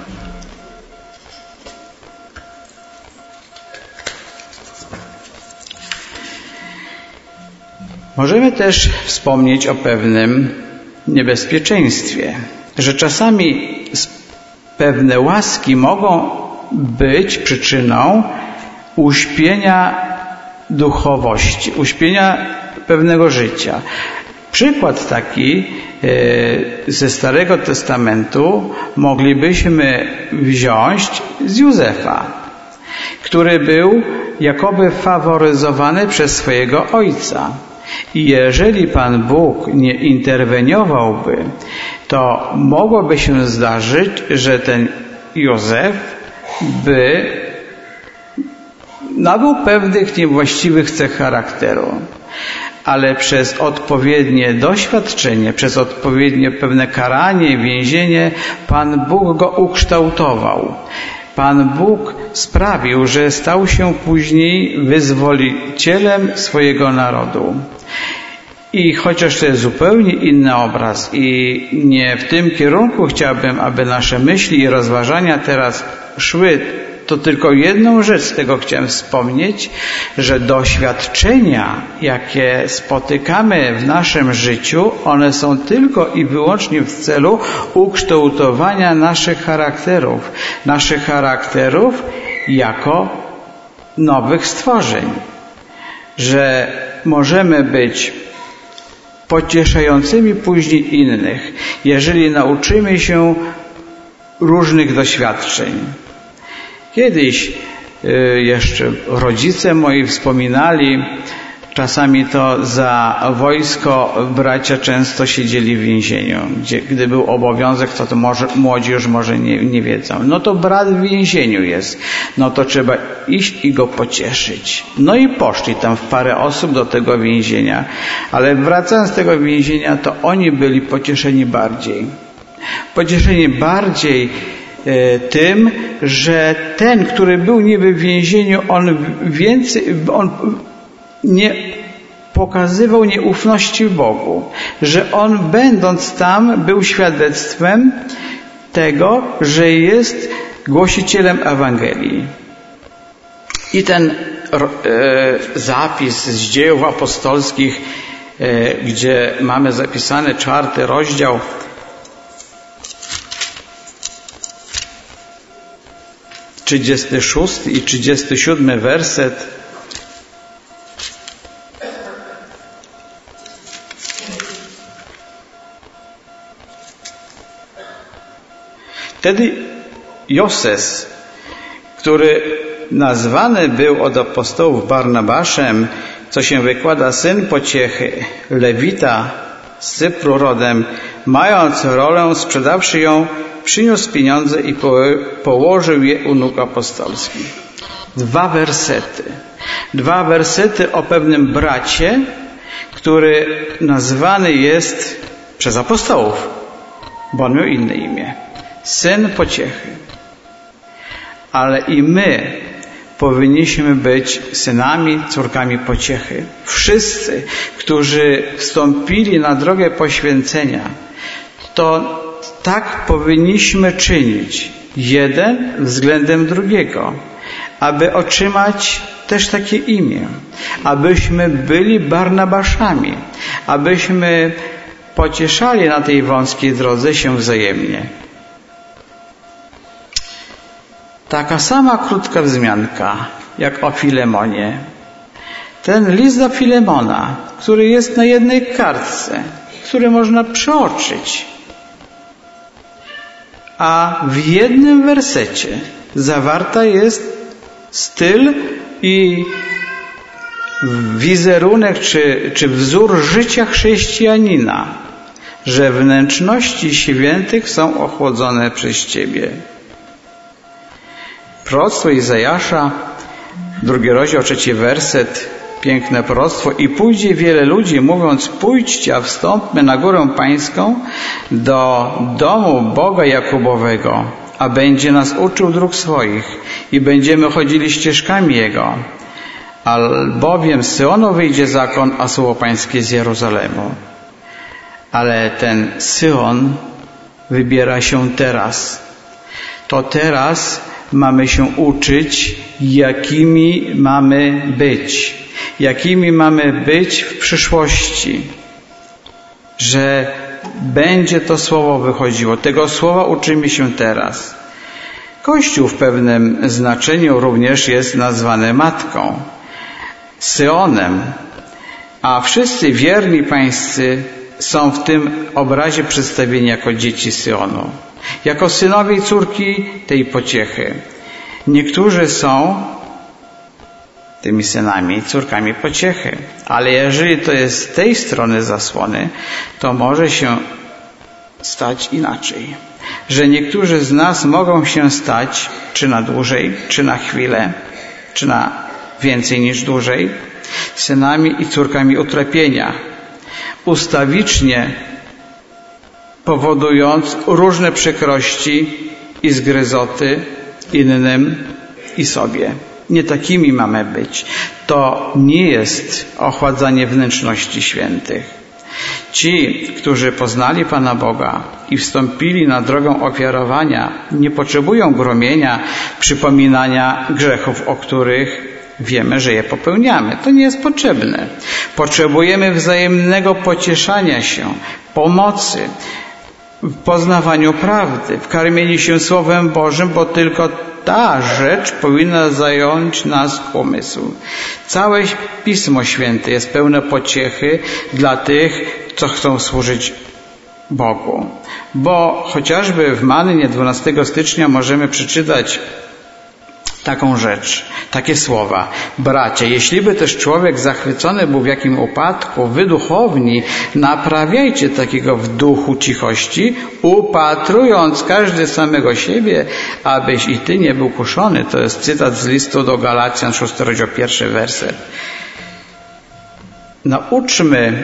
Możemy też wspomnieć o pewnym niebezpieczeństwie, że czasami pewne łaski mogą być przyczyną uśpienia duchowości, uśpienia pewnego życia. Przykład taki ze Starego Testamentu moglibyśmy wziąć z Józefa, który był jakoby faworyzowany przez swojego ojca. I jeżeli Pan Bóg nie interweniowałby, to mogłoby się zdarzyć, że ten Józef by nabył pewnych niewłaściwych cech charakteru. Ale przez odpowiednie doświadczenie, przez odpowiednie pewne karanie, więzienie, Pan Bóg go ukształtował. Pan Bóg sprawił, że stał się później wyzwolicielem swojego narodu. I chociaż to jest zupełnie inny obraz i nie w tym kierunku chciałbym, aby nasze myśli i rozważania teraz szły, to tylko jedną rzecz z tego chciałem wspomnieć, że doświadczenia, jakie spotykamy w naszym życiu, one są tylko i wyłącznie w celu ukształtowania naszych charakterów. Naszych charakterów jako nowych stworzeń. Że możemy być pocieszającymi później innych, jeżeli nauczymy się różnych doświadczeń. Kiedyś jeszcze rodzice moi wspominali, czasami to za wojsko bracia często siedzieli w więzieniu. Gdzie, gdy był obowiązek, to, to może, młodzi już może nie, nie wiedzą. No to brat w więzieniu jest. No to trzeba iść i go pocieszyć. No i poszli tam w parę osób do tego więzienia. Ale wracając z tego więzienia, to oni byli pocieszeni bardziej. Pocieszeni bardziej e, tym, że ten, który był niby w więzieniu, on więcej... On, nie pokazywał nieufności Bogu, że on będąc tam był świadectwem tego, że jest głosicielem Ewangelii. I ten e, zapis z dzieł apostolskich, e, gdzie mamy zapisany czwarty rozdział, trzydziesty szósty i trzydziesty siódmy werset, wtedy Joses, który nazwany był od apostołów Barnabaszem, co się wykłada syn pociechy, Lewita z Cypru rodem, mając rolę, sprzedawszy ją, przyniósł pieniądze i położył je u nóg apostolskich. Dwa wersety. Dwa wersety o pewnym bracie, który nazwany jest przez apostołów, bo on miał inne imię. Syn pociechy. Ale i my powinniśmy być synami, córkami pociechy. Wszyscy, którzy wstąpili na drogę poświęcenia, to tak powinniśmy czynić, jeden względem drugiego, aby otrzymać też takie imię, abyśmy byli Barnabaszami, abyśmy pocieszali na tej wąskiej drodze się wzajemnie. Taka sama krótka wzmianka, jak o Filemonie. Ten list do Filemona, który jest na jednej kartce, który można przeoczyć, a w jednym wersecie zawarta jest styl i wizerunek czy, czy wzór życia chrześcijanina, że wnętrzności świętych są ochłodzone przez Ciebie. Proroctwo Izajasza, drugi rozdział, trzeci werset, piękne proroctwo. I pójdzie wiele ludzi, mówiąc: pójdźcie, a wstąpmy na górę pańską, do domu Boga Jakubowego, a będzie nas uczył dróg swoich i będziemy chodzili ścieżkami Jego. Albowiem z Syonu wyjdzie zakon, a słowo pańskie z Jeruzalemu. Ale ten Syon wybiera się teraz. To teraz mamy się uczyć, jakimi mamy być. Jakimi mamy być w przyszłości. Że będzie to słowo wychodziło. Tego słowa uczymy się teraz. Kościół w pewnym znaczeniu również jest nazwany matką, Syonem, a wszyscy wierni pańscy są w tym obrazie przedstawieni jako dzieci Syonu, jako synowie i córki tej pociechy. Niektórzy są tymi synami i córkami pociechy, ale jeżeli to jest z tej strony zasłony, to może się stać inaczej. Że niektórzy z nas mogą się stać, czy na dłużej, czy na chwilę, czy na więcej niż dłużej, synami i córkami utrapienia, ustawicznie powodując różne przykrości i zgryzoty innym i sobie. Nie takimi mamy być. To nie jest ochładzanie wnętrzności świętych. Ci, którzy poznali Pana Boga i wstąpili na drogę ofiarowania, nie potrzebują gromienia, przypominania grzechów, o których wiemy, że je popełniamy. To nie jest potrzebne. Potrzebujemy wzajemnego pocieszania się, pomocy, w poznawaniu prawdy, w karmieniu się Słowem Bożym, bo tylko ta rzecz powinna zająć nasz umysł. Całe Pismo Święte jest pełne pociechy dla tych, co chcą służyć Bogu. Bo chociażby w Mannie dwunastego stycznia możemy przeczytać taką rzecz, takie słowa. Bracia, jeśliby też człowiek zachwycony był w jakim upadku, wy duchowni, naprawiajcie takiego w duchu cichości, upatrując każdy samego siebie, abyś i ty nie był kuszony. To jest cytat z listu do Galacjan, szósty rozdział, pierwszy werset. Nauczmy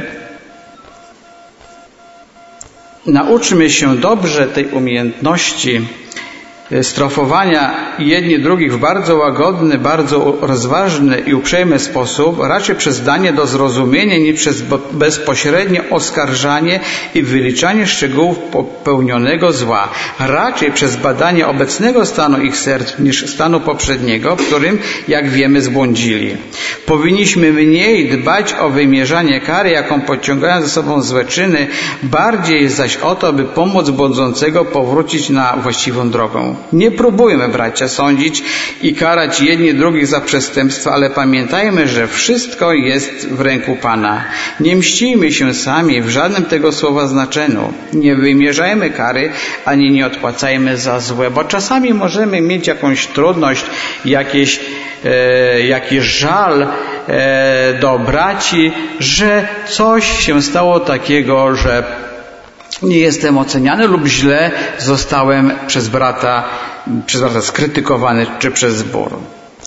Nauczmy się dobrze tej umiejętności strofowania jedni drugich w bardzo łagodny, bardzo rozważny i uprzejmy sposób, raczej przez danie do zrozumienia niż przez bezpośrednie oskarżanie i wyliczanie szczegółów popełnionego zła, raczej przez badanie obecnego stanu ich serc niż stanu poprzedniego, w którym, jak wiemy, zbłądzili. Powinniśmy mniej dbać o wymierzanie kary, jaką pociągają ze sobą złe czyny, bardziej zaś o to, by pomóc błądzącego powrócić na właściwą drogą. Nie próbujmy, bracia, sądzić i karać jedni drugich za przestępstwa, ale pamiętajmy, że wszystko jest w ręku Pana. Nie mścijmy się sami w żadnym tego słowa znaczeniu. Nie wymierzajmy kary, ani nie odpłacajmy za złe, bo czasami możemy mieć jakąś trudność, jakieś, e, jakiś żal e, do braci, że coś się stało takiego, że nie jestem oceniany lub źle zostałem przez brata, przez brata skrytykowany czy przez zbór.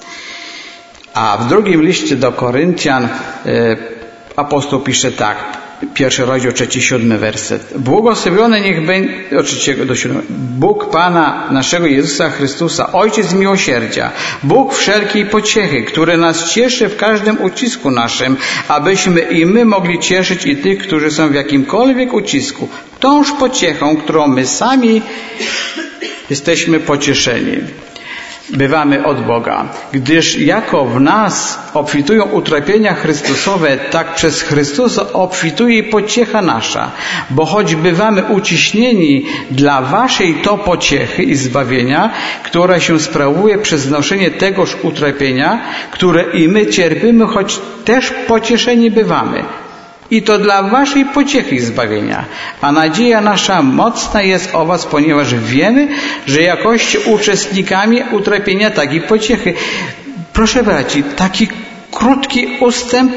A w drugim liście do Koryntian apostoł pisze tak, pierwszy rozdział, trzeci, siódmy werset. Błogosławiony niech będzie, od trzeciego do siódmego, Bóg Pana naszego Jezusa Chrystusa, Ojciec miłosierdzia, Bóg wszelkiej pociechy, który nas cieszy w każdym ucisku naszym, abyśmy i my mogli cieszyć i tych, którzy są w jakimkolwiek ucisku, tąż pociechą, którą my sami jesteśmy pocieszeni. Bywamy od Boga, gdyż jako w nas obfitują utrapienia Chrystusowe, tak przez Chrystusa obfituje i pociecha nasza, bo choć bywamy uciśnieni dla waszej to pociechy i zbawienia, która się sprawuje przez znoszenie tegoż utrapienia, które i my cierpimy, choć też pocieszeni bywamy. I to dla waszej pociechy i zbawienia. A nadzieja nasza mocna jest o was, ponieważ wiemy, że jakoście uczestnikami utrapienia, tak i pociechy. Proszę braci, taki krótki ustęp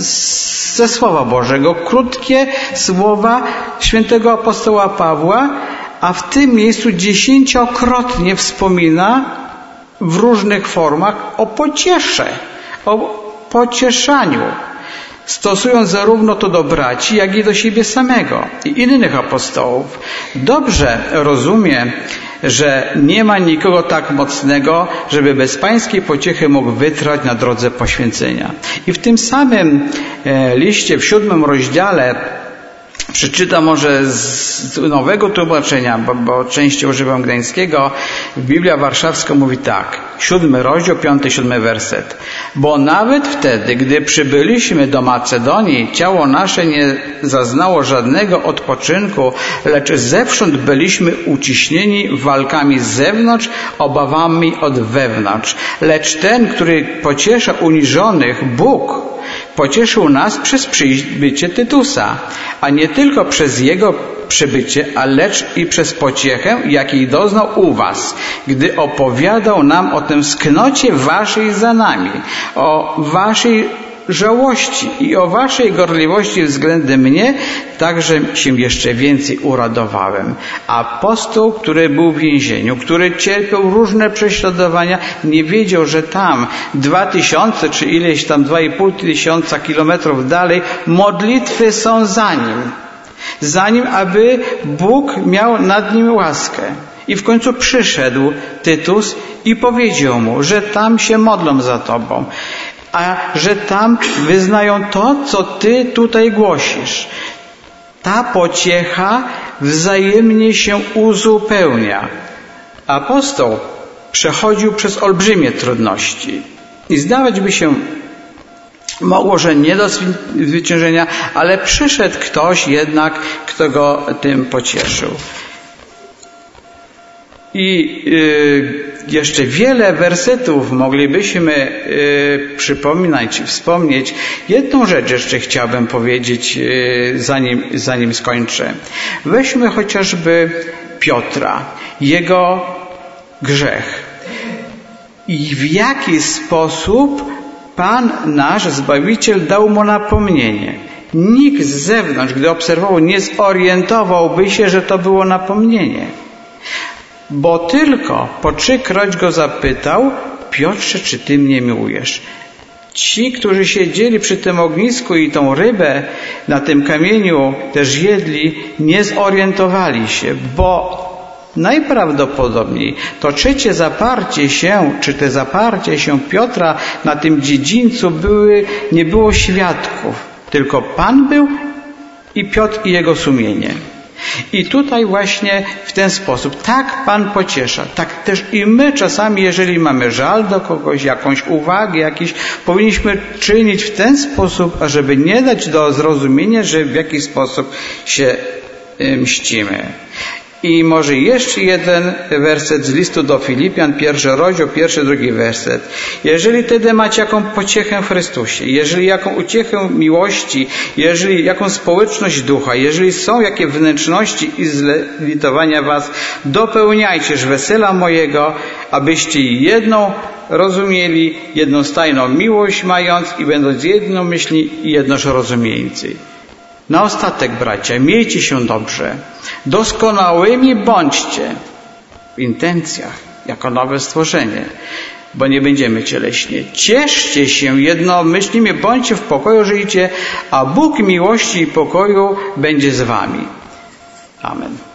ze Słowa Bożego, krótkie słowa świętego apostoła Pawła, a w tym miejscu dziesięciokrotnie wspomina w różnych formach o pociesze, o pocieszaniu, stosując zarówno to do braci, jak i do siebie samego i innych apostołów. Dobrze rozumie, że nie ma nikogo tak mocnego, żeby bez pańskiej pociechy mógł wytrwać na drodze poświęcenia. I w tym samym liście, w siódmym rozdziale, przeczytam może z nowego tłumaczenia, bo, bo częściej używam gdańskiego. Biblia Warszawska mówi tak, siódmy rozdział, piąty, siódmy werset. Bo nawet wtedy, gdy przybyliśmy do Macedonii, ciało nasze nie zaznało żadnego odpoczynku, lecz zewsząd byliśmy uciśnieni walkami z zewnątrz, obawami od wewnątrz. Lecz ten, który pociesza uniżonych, Bóg, pocieszył nas przez przybycie Tytusa, a nie tylko przez jego przybycie, a lecz i przez pociechę, jakiej doznał u was, gdy opowiadał nam o tym sknocie waszej za nami, o waszej żałości i o waszej gorliwości względem mnie, także się jeszcze więcej uradowałem. Apostoł, który był w więzieniu, który cierpiał różne prześladowania, nie wiedział, że tam dwa tysiące, czy ileś tam dwa i pół tysiąca kilometrów dalej modlitwy są za nim. Za nim, aby Bóg miał nad nim łaskę. I w końcu przyszedł Tytus i powiedział mu, że tam się modlą za tobą, a że tam wyznają to, co ty tutaj głosisz. Ta pociecha wzajemnie się uzupełnia. Apostoł przechodził przez olbrzymie trudności i zdawać by się mogło, że nie do zwyciężenia, ale przyszedł ktoś jednak, kto go tym pocieszył. I y, jeszcze wiele wersetów moglibyśmy y, przypominać, wspomnieć. Jedną rzecz jeszcze chciałbym powiedzieć, y, zanim, zanim skończę. Weźmy chociażby Piotra, jego grzech. i w jaki sposób Pan nasz Zbawiciel dał mu napomnienie. Nikt z zewnątrz, gdy obserwował, nie zorientowałby się, że to było napomnienie. Bo tylko po trzykroć go zapytał: Piotrze, czy ty mnie miłujesz? Ci, którzy siedzieli przy tym ognisku i tą rybę na tym kamieniu też jedli, nie zorientowali się, bo najprawdopodobniej to trzecie zaparcie się, czy te zaparcie się Piotra na tym dziedzińcu były, nie było świadków, tylko Pan był i Piotr i jego sumienie. I tutaj właśnie w ten sposób tak Pan pociesza, tak też i my czasami, jeżeli mamy żal do kogoś, jakąś uwagę, jakiś, powinniśmy czynić w ten sposób, ażeby nie dać do zrozumienia, że w jakiś sposób się mścimy. I może jeszcze jeden werset z listu do Filipian, pierwszy rozdział, pierwszy, drugi werset. Jeżeli tedy macie jaką pociechę w Chrystusie, jeżeli jaką uciechę miłości, jeżeli jaką społeczność ducha, jeżeli są jakie wnętrzności i zlitowania was, dopełniajcież wesela mojego, abyście jedną rozumieli, jedną stajną miłość mając i będąc jednomyślni i jednoż rozumieńcy. Na ostatek, bracia, miejcie się dobrze, doskonałymi bądźcie w intencjach, jako nowe stworzenie, bo nie będziemy cieleśnie. Cieszcie się jednomyślnie, bądźcie w pokoju, żyjcie, a Bóg miłości i pokoju będzie z wami. Amen.